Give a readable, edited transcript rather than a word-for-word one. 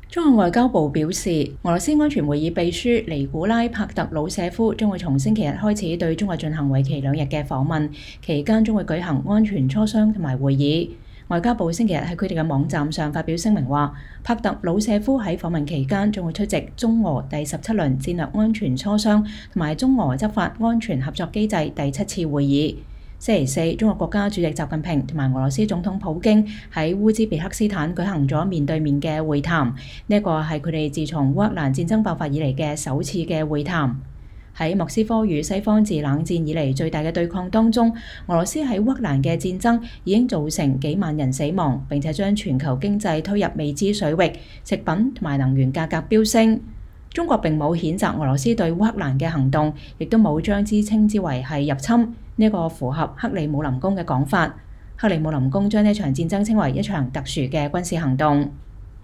中國外交部表示，俄羅斯安全會議秘書尼古拉帕特魯舍夫將會從星期日開始對中國進行為期2日嘅訪問，期間將會舉行安全磋商同埋會議。外交部星期日喺佢哋嘅網站上發表聲明話，帕特魯舍夫喺訪問期間將會出席中俄第17輪戰略安全磋商同埋中俄執法安全合作機制第7次會議。星期四，中國國家主席習近平同埋俄羅斯總統普京喺烏茲別克斯坦舉行咗面對面嘅會談，呢一個係佢哋自從烏克蘭戰爭爆發以嚟嘅首次嘅會談。喺莫斯科與西方自冷戰以嚟最大嘅對抗當中，俄羅斯喺烏克蘭嘅戰爭已經造成幾萬人死亡，並且將全球經濟推入未知水域，食品同埋能源價格飆升。中國並冇譴責俄羅斯對烏克蘭嘅行動，亦都冇將之稱之為係入侵，呢個符合克里姆林宮嘅講法。克里姆林宮將呢場戰爭稱為一場特殊嘅軍事行動。